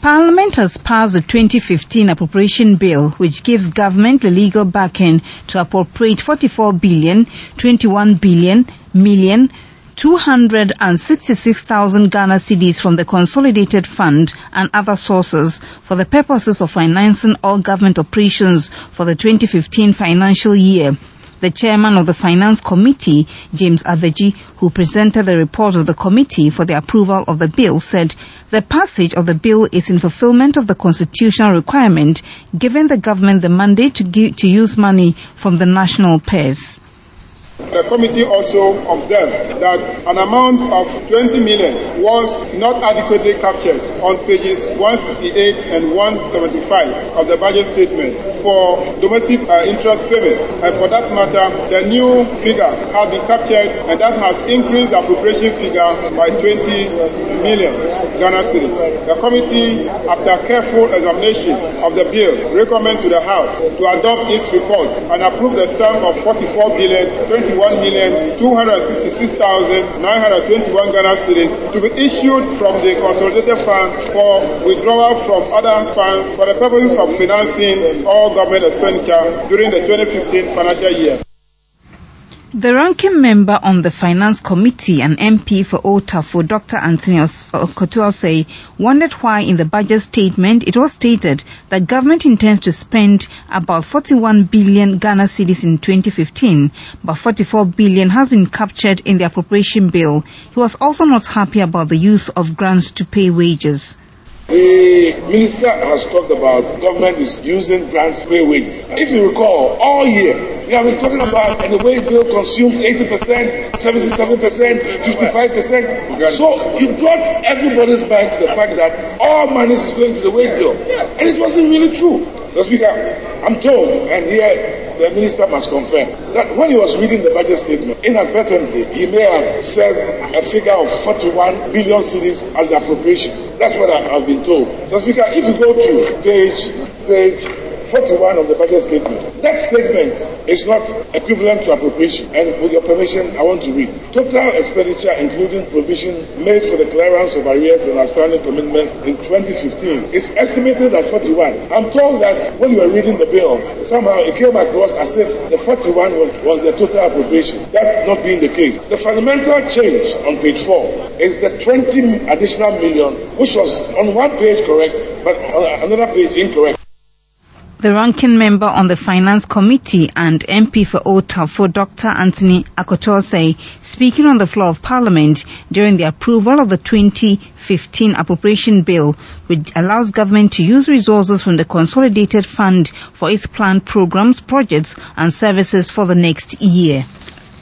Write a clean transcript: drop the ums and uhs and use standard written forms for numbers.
Parliament has passed the 2015 appropriation bill, which gives government the legal backing to appropriate 44 billion, 21 billion, million, 266,000 Ghana cedis from the Consolidated Fund and other sources for the purposes of financing all government operations for the 2015 financial year. The chairman of the Finance Committee, James Aveji, who presented the report of the committee for the approval of the bill, said the passage of the bill is in fulfillment of the constitutional requirement, giving the government the mandate to use money from the national purse. The committee also observed that an amount of 20 million was not adequately captured on pages 168 and 175 of the budget statement for domestic interest payments. And for that matter, the new figure has been captured, and that has increased the appropriation figure by 20 million Ghana cedis. The committee, after careful examination of the bill, recommends to the House to adopt its report and approve the sum of 44 billion, 21,266,921 Ghana cedis to be issued from the Consolidated Fund for withdrawal from other funds for the purposes of financing all government expenditure during the 2015 financial year. The ranking member on the Finance Committee and MP for Otafo, Dr. Anthony Akoto-Osei, wondered why in the budget statement it was stated that government intends to spend about 41 billion Ghana cedis in 2015, but 44 billion has been captured in the appropriation bill. He was also not happy about the use of grants to pay wages. The minister has talked about government is using grants to pay wages. If you recall, all year we have been talking about and the wage bill consumes 80%, 77%, 55%. So you brought everybody's mind to the fact that all money is going to the wage bill. And it wasn't really true. The Speaker, I'm told, and here the minister must confirm, that when he was reading the budget statement, inadvertently, he may have said a figure of 41 billion cedis as the appropriation. That's what I've been told. So, Speaker, if you go to page 41 of the budget statement, that statement is not equivalent to appropriation. And with your permission, I want to read. Total expenditure, including provision made for the clearance of arrears and outstanding commitments in 2015, is estimated at 41. I'm told that when you were reading the bill, somehow it came across as if the 41 was the total appropriation. That not being the case. The fundamental change on page 4 is the 20 additional million, which was on one page correct, but on another page incorrect. The ranking member on the Finance Committee and MP for Otafo, Dr. Anthony Akoto-Osei, speaking on the floor of Parliament during the approval of the 2015 appropriation bill, which allows government to use resources from the Consolidated Fund for its planned programs, projects and services for the next year.